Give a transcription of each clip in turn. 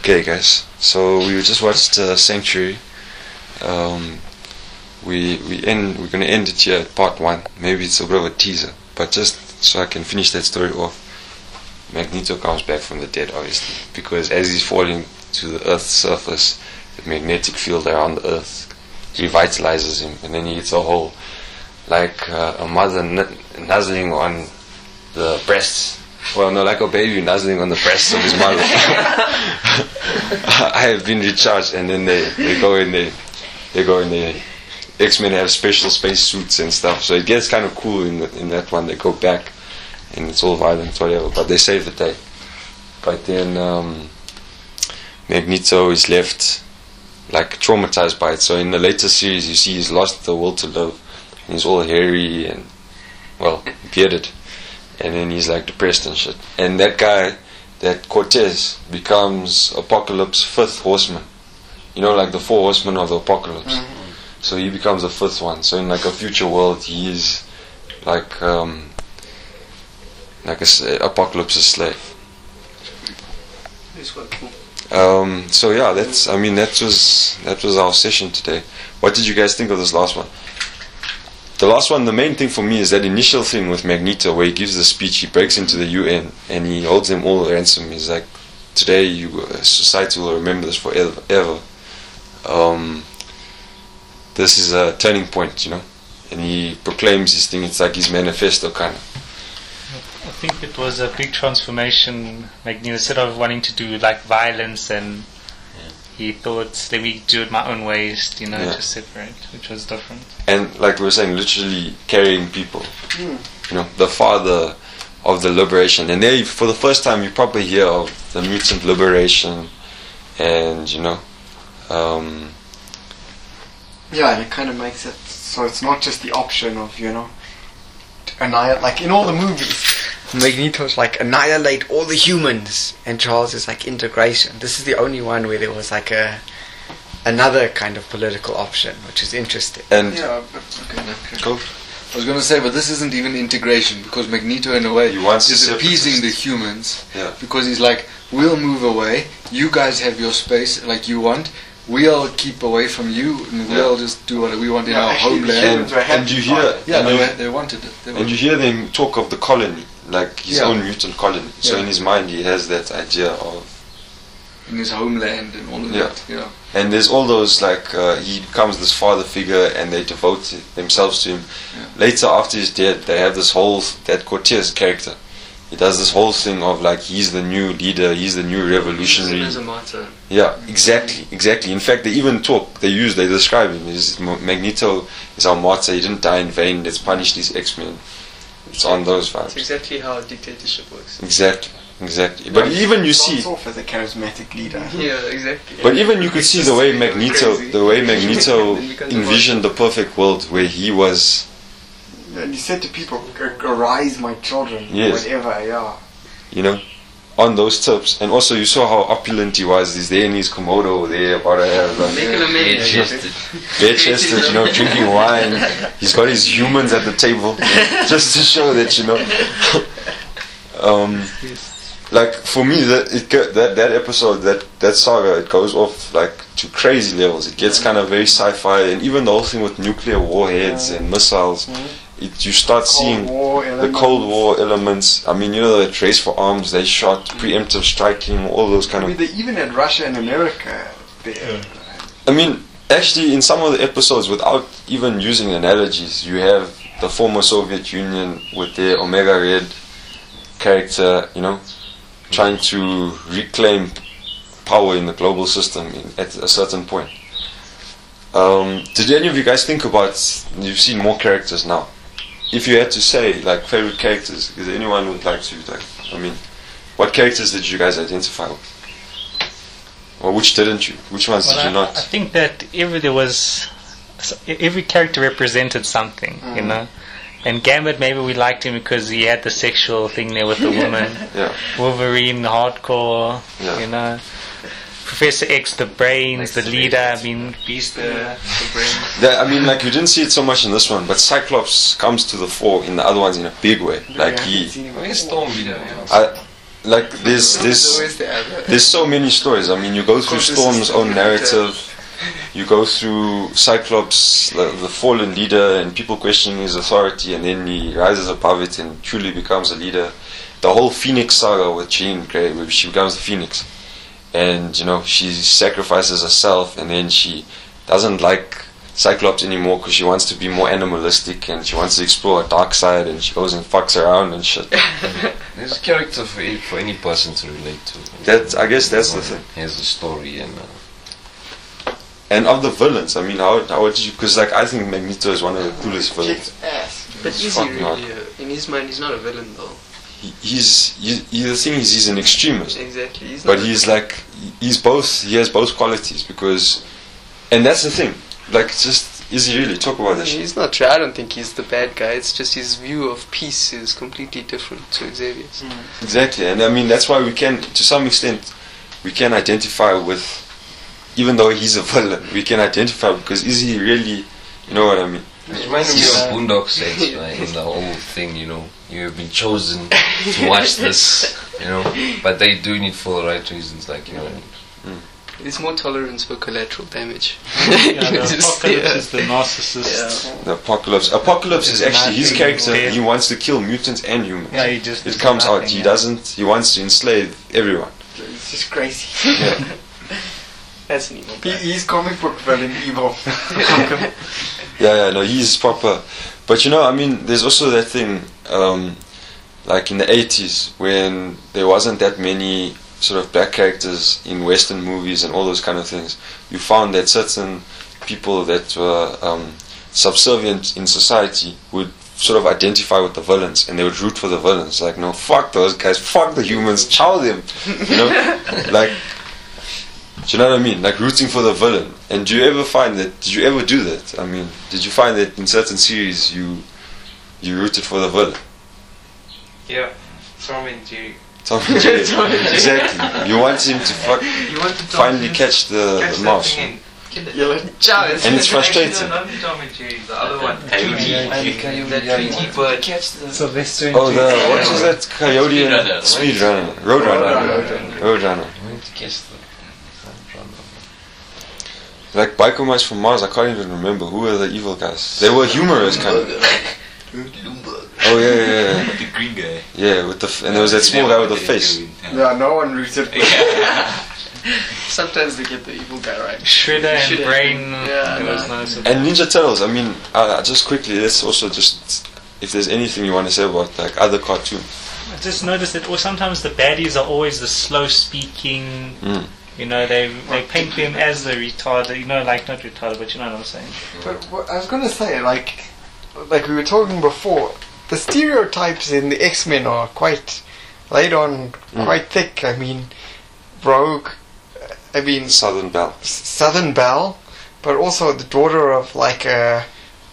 Okay, guys. So we just watched Sanctuary. We're gonna end it here at part 1. Maybe it's a bit of a teaser, but just so I can finish that story off. Magneto comes back from the dead, obviously, because as he's falling to the Earth's surface, the magnetic field around the Earth revitalizes him, and then he hits a hole, like a mother nuzzling on the breasts. Well, no, like a baby nuzzling on the breasts of his mother. I have been recharged, and then they go in the X-Men have special space suits and stuff, so it gets kind of cool in that one. They go back, and it's all violent, whatever, but they save the day. But then Magneto is left like traumatized by it. So in the later series, you see he's lost the will to live, and he's all hairy and, well, bearded, and then he's like depressed and shit. And that guy, that Cortez, becomes Apocalypse's 5th horseman. You know, like the 4 horsemen of the apocalypse. Mm-hmm. So he becomes the 5th one. So in like a future world, he is like Apocalypse's slave. It's quite cool. So yeah, that was our session today. What did you guys think of this last one? The last one, the main thing for me is that initial thing with Magneto, where he gives the speech, he breaks into the UN and he holds them all ransom. He's like, today society will remember this forever. This is a turning point, you know. And he proclaims his thing. It's like his manifesto kind of. I think it was a big transformation. Magneto, instead of wanting to do like violence, and he thought, let me do it my own ways, you know, just separate, which was different. And like we were saying, literally carrying people. You know, the father of the liberation. And there, for the first time, you probably hear of the mutant liberation, and you know. Yeah, and it kind of makes it so it's not just the option of, you know, annihilate. Like in all the movies, Magneto's like annihilate all the humans, and Charles is like integration. This is the only one where there was like another kind of political option, which is interesting. And Go. I was going to say, but this isn't even integration, because Magneto, in a way, is appeasing the humans. Yeah. Because he's like, we'll move away. You guys have your space like you want. We'll keep away from you, and we'll just do what we want in our homeland. And you hear, they wanted it. And you hear them talk of the colony, like his own mutant colony. So in his mind, he has that idea of in his homeland and all of that. Yeah. And there's all those like he becomes this father figure, and they devote themselves to him. Yeah. Later, after he's dead, they have this whole that Cortez character. He does this whole thing of like he's the new leader, he's the new revolutionary. As a martyr. Yeah, exactly. In fact, they even they describe him as Magneto is our martyr. He didn't die in vain. Let's punish these X-Men. It's on those vibes. It's exactly how a dictatorship works. Exactly. But even you see, starts off as a charismatic leader. Yeah, exactly. But even you could see the way Magneto envisioned the perfect world where he was. And he said to people, "Arise, my children," whatever. Yeah. You know, on those tips, and also you saw how opulent he was. He's there in his Komodo there, bare-chested, you know, drinking wine. He's got his humans at the table, just to show that, you know. Like for me, that episode, that saga, it goes off like to crazy levels. It gets kind of very sci-fi, and even the whole thing with nuclear warheads and missiles. You start seeing the Cold War elements. I mean, you know, the race for arms, they shot, preemptive striking, all those kind of. They even had Russia and America there. I mean, actually, in some of the episodes, without even using analogies, you have the former Soviet Union with their Omega Red character, you know, trying to reclaim power in the global system at a certain point. Did any of you guys think about? You've seen more characters now. If you had to say, like, favorite characters, is there anyone who would like to, like, I mean, what characters did you guys identify with? Or which didn't you? Which ones did you not? I think that every character represented something, you know. And Gambit, maybe we liked him because he had the sexual thing there with the woman. Wolverine, hardcore, you know. Professor X, the brains, the leader. I mean, Beast, the brains. I mean, like, you didn't see it so much in this one, but Cyclops comes to the fore in the other ones in a big way. Like Storm leader. like there's so many stories. I mean, you go through Storm's own narrative, you go through Cyclops, the fallen leader, and people questioning his authority, and then he rises above it and truly becomes a leader. The whole Phoenix saga with Jean Grey, where she becomes the Phoenix, and she sacrifices herself, and then she doesn't like Cyclops anymore because she wants to be more animalistic and she wants to explore a dark side, and she goes and fucks around and shit. There's a character for any person to relate to. I guess that's the thing. Here's the story and of the villains. I mean, how did you? Because I think Magneto is one of the coolest villains. But is he really? In his mind, he's not a villain though. The thing is, he's an extremist. Exactly. He's both. He has both qualities and that's the thing. Is he really? Talk about this. He's not. I don't think he's the bad guy. It's just his view of peace is completely different to Xavier's. Exactly, and I mean that's why we can, to some extent, we can identify with, even though he's a villain, we can identify because is he really? You know what I mean? It reminds me of Boondock Saints, in the whole thing. You have been chosen to watch this, but they're doing it for the right reasons, There's more tolerance for collateral damage. The Apocalypse is the narcissist. Yeah. The Apocalypse is actually his character. He wants to kill mutants and humans. Yeah, it comes out. He doesn't. He wants to enslave everyone. It's just crazy. Yeah. That's an evil. He's comic book villain evil. No, he's proper. But I mean, there's also that thing, like in the 80s when there wasn't that many sort of black characters in Western movies and all those kind of things. You found that certain people that were subservient in society would sort of identify with the villains, and they would root for the villains. Like, no, fuck those guys, fuck the humans, chow them. Do you know what I mean? Like rooting for the villain. And do you ever find that? Did you ever do that? I mean, did you find that in certain series you rooted for the villain? Yeah, Tom and Jerry. Tom and Jerry. Exactly. You want him to finally catch the mouse. And it's frustrating. Not Tom and Jerry, the other one. Tweety bird. Sylvester. What is that? Coyote and Speedrunner. Roadrunner. Like Biker Mice from Mars, I can't even remember who were the evil guys. They were humorous, kind of. Oh yeah. The green guy. Yeah, and there was that small guy with the face. Yeah, no one rooted for Sometimes they get the evil guy right. Shredder and Brain. Yeah, was nice. And Ninja Turtles. I mean, just quickly, let's also just, if there's anything you want to say about like other cartoons. I just noticed that sometimes the baddies are always the slow-speaking. They paint them as the retarded. Not retarded, but you know what I'm saying. But I was going to say, like we were talking before, the stereotypes in the X-Men are quite laid on, quite thick. I mean, Rogue. Southern Belle, but also the daughter of like a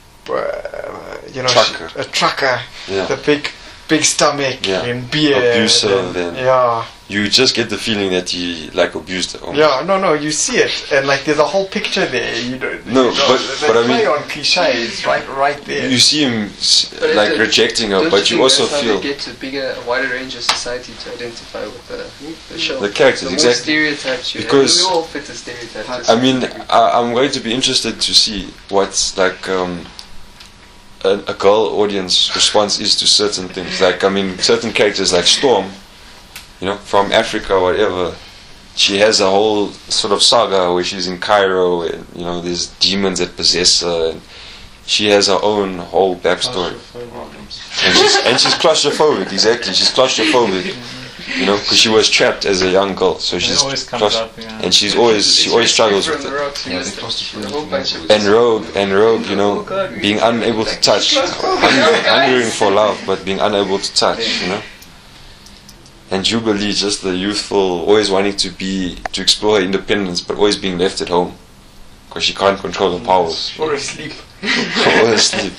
trucker. A trucker. Yeah. The big stomach and beard. Abusive. Yeah. You just get the feeling that he abused her. Almost. Yeah, no, you see it, and like there's a whole picture there. But I mean, on cliches right there. You see him rejecting her, but you also feel they get a wider range of society to identify with the show. The characters, the exactly. More stereotypes, because we all fit the stereotypes. I mean, I'm going to be interested to see what's like a girl audience response is to certain things. Like, I mean, certain characters like Storm. From Africa or whatever, she has a whole sort of saga where she's in Cairo and, there's demons that possess her, and she has her own whole backstory. And she's claustrophobic, exactly. She's claustrophobic, because she was trapped as a young girl, so she's and she always struggles with it. And Rogue, being unable to touch, hungering for love, but being unable to touch, And Jubilee, just the youthful, always wanting to explore her independence, but always being left at home because she can't control her powers. Or asleep. Having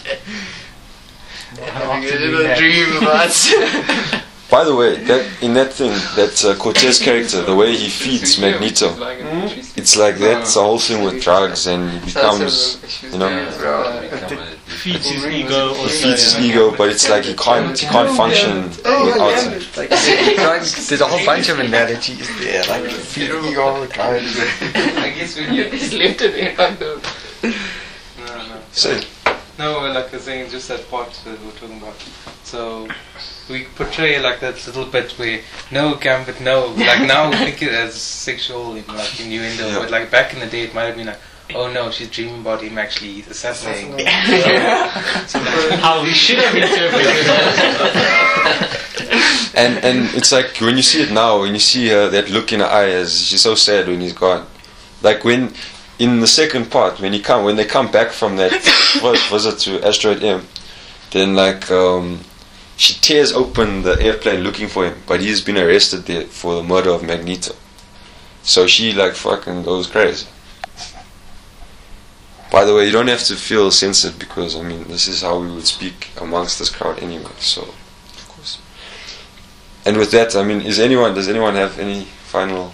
a little dream about. By the way, that Cortez character, the way he feeds Magneto, it's like that's the whole thing with drugs, and he becomes, feeds his ego. It feeds his ego, but it's like he can't function without it. Like, there's a whole bunch of analogies there, like feeding ego all the time. I guess when you just left it on the... Say. No, like I was saying, just that part that we were talking about. So we portray like that little bit where no Gambit, no. Like now we think it as sexual, like innuendo, but like back in the day it might have been like, oh no, she's dreaming about him actually assassinating. How we should have interpreted it. And it's like when you see it now, when you see that look in her eye, as she's so sad when he's gone. Like when in the second part, when they come back from that visit to Asteroid M, then like she tears open the airplane looking for him, but he's been arrested there for the murder of Magneto. So she like fucking goes crazy. By the way, you don't have to feel censored because I mean this is how we would speak amongst this crowd anyway. So, of course. And with that, I mean, does anyone have any final?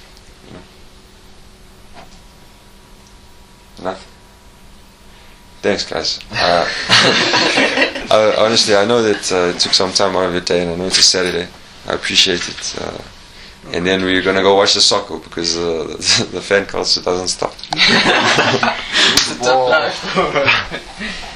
Nothing. Thanks, guys. Honestly, I know that it took some time out of your day, and I know it's a Saturday. I appreciate it. And then we're gonna go watch the soccer because the fan culture doesn't stop.